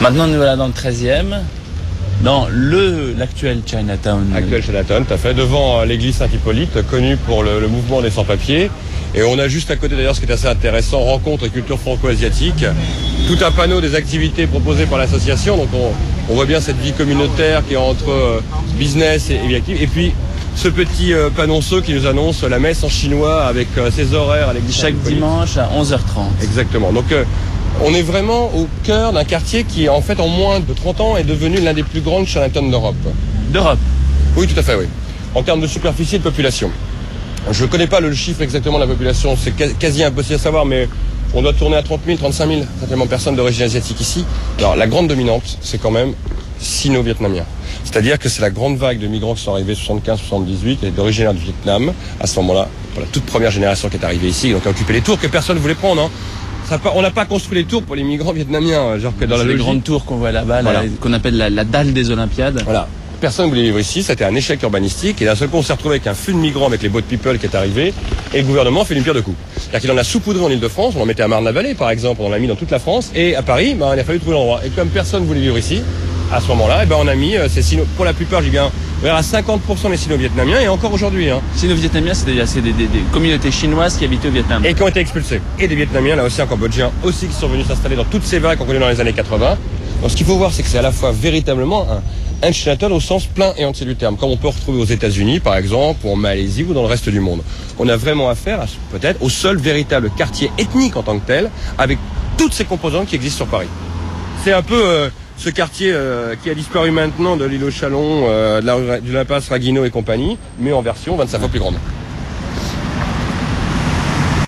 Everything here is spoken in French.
Maintenant, nous voilà dans le 13e, dans l'actuel Chinatown. Actuel Chinatown, tout à fait, devant l'église Saint-Hippolyte, connue pour le mouvement des sans-papiers. Et on a juste à côté d'ailleurs ce qui est assez intéressant, rencontre et culture franco-asiatique. Tout un panneau des activités proposées par l'association. Donc on voit bien cette vie communautaire qui est entre business et vie active. Et puis ce petit panonceau qui nous annonce la messe en chinois avec ses horaires à l'église Chaque dimanche à 11h30. Exactement. Donc on est vraiment au cœur d'un quartier qui, en fait, en moins de 30 ans, est devenu l'un des plus grands Chinatown d'Europe. D'Europe? Oui, tout à fait, oui. En termes de superficie et de population. Je ne connais pas le chiffre exactement de la population, c'est quasi impossible à savoir, mais on doit tourner à 30 000, 35 000, certainement personnes d'origine asiatique ici. Alors, la grande dominante, c'est quand même sino-vietnamien. C'est-à-dire que c'est la grande vague de migrants qui sont arrivés 75-78 et d'originaires du Vietnam, à ce moment-là, pour la toute première génération qui est arrivée ici, donc qui a occupé les tours que personne ne voulait prendre, hein. On n'a pas construit les tours pour les migrants vietnamiens, genre que dans la logique. Les grandes tours qu'on voit là-bas, voilà. Qu'on appelle la dalle des Olympiades. Voilà. Personne ne voulait vivre ici, c'était un échec urbanistique, et d'un seul coup on s'est retrouvé avec un flux de migrants avec les boat people qui est arrivé, et le gouvernement fait une pierre de coups. C'est-à-dire qu'il en a saupoudré en Ile-de-France, on en mettait à Marne-la-Vallée par exemple, on en a mis dans toute la France, et à Paris, il a fallu trouver l'endroit. Et comme personne ne voulait vivre ici, à ce moment-là, on a mis pour la plupart, j'ai bien à 50% les sino-vietnamiens, et encore aujourd'hui. Hein. Sino-vietnamiens, c'est des communautés chinoises qui habitaient au Vietnam. Et qui ont été expulsés. Et des Vietnamiens, là aussi en Cambodgien, aussi qui sont venus s'installer dans toutes ces vagues qu'on connaît dans les années 80. Donc ce qu'il faut voir, c'est que c'est à la fois véritablement un Chinatown au sens plein et entier du terme, comme on peut retrouver aux États-Unis, par exemple, ou en Malaisie, ou dans le reste du monde. On a vraiment affaire, peut-être, au seul véritable quartier ethnique en tant que tel, avec toutes ces composantes qui existent sur Paris. C'est un peu ce quartier qui a disparu maintenant de l'île aux Chalons, de l'impasse Raguineau et compagnie, mais en version 25 fois plus grande.